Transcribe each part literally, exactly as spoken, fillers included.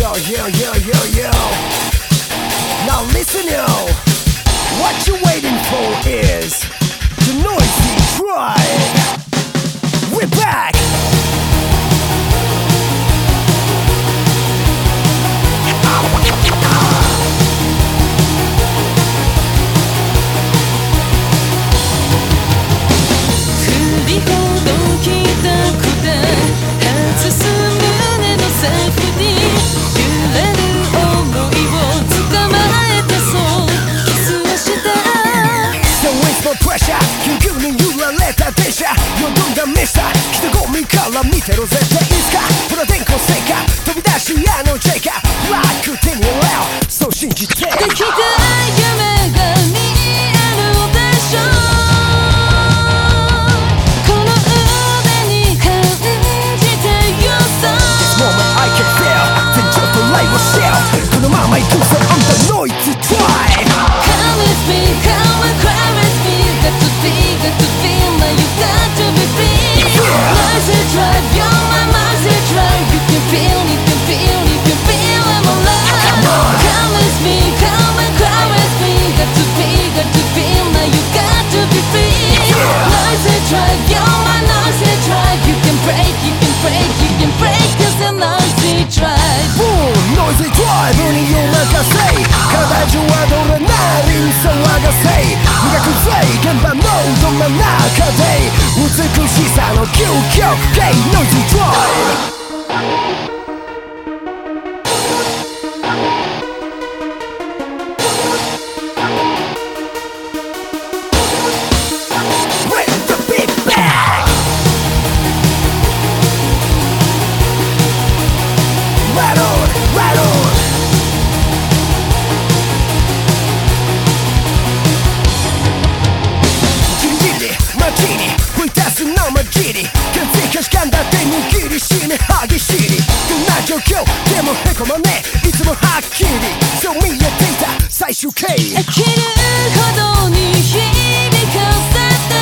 yo, yo, yo, yo, yo. Now listen, yo. What you waiting for is the Noisy Tribe. We're back. Pressure 急に揺られた電車よどんだミスター人混みから見てろ絶対いつかほら電光石火飛び出しあのジェイカブラック手に入れようそう信じてできた夢が見えるでしょこの腕に感じてよさ This moment I can feel 全情とライブシェルこのまま行くぞ I'm the noisy tribe Come with me, come and cry with me Got to be, got to feel, now you got to be free Noisy tribe, you're my noisy tribe You can feel, you can feel, you can feel I'm alive Come with me, come and cry with me Got to be, got to feel, now you got to be free Noisy tribe, you're my noisy tribe You can break, you can break, you can break Cause you're noisy tribe Boom, noisy tribe にお任せ課題中はどれなりに騒がせ磨くぜ現場のど真ん中で美しさの究極系 Noisy Tribe激しいどんな状況でもへこまねいつもはっきりそう見えていた最終形飽きるほどに響かせて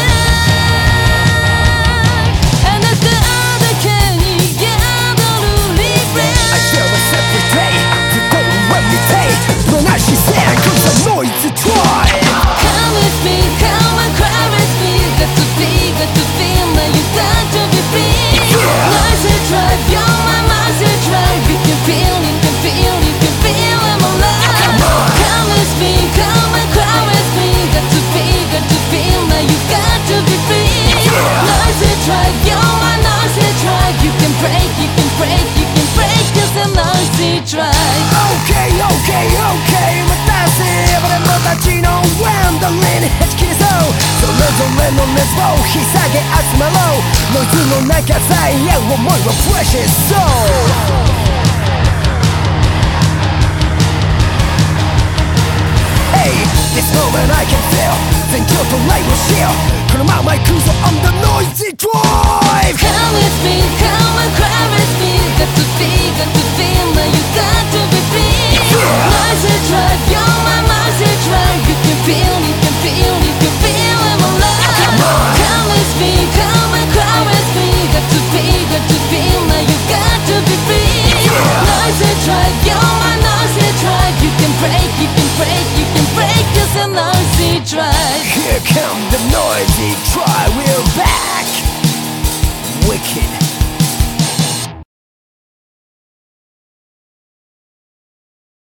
あなただけに宿るリフレイ I feel this every day ずっと上見てどんな視線 Cause I'm noisy tribe Come with me, come and cry with me Got to be, got to feel Now you got to be free Noisy tribe, you're my noisy tribe You can feel, you can feel, you can feel I'm alive Come with me, come and cry with me Got to be, got to feel Now you got to be free Noisy tribe, you're my noisy tribe You can break, you can break, you can break Cause I'm noisy tribe Okay, okay, okay 待たせ俺のたちのワンダリにはじき出そうそれぞれの熱を引き下げ集まろうノイズの中さえ合う思いは Precious Soul Hey, this moment I can feel 全情とライブしようこのまま行くぞ I'm the noisy drive Come with me, come and cry with me Got to be, got to feel Now you got to be free Noisy drive, you're my noisy drive You can feel, you can feel, you can feel I'm alive Come with me, come and cry with me Got to be, got to feel Now you got to be free Noisy drive, you're my noisy drive You can break, you can break, you can break Cause I'm noisy tribe Here come the noisy tribe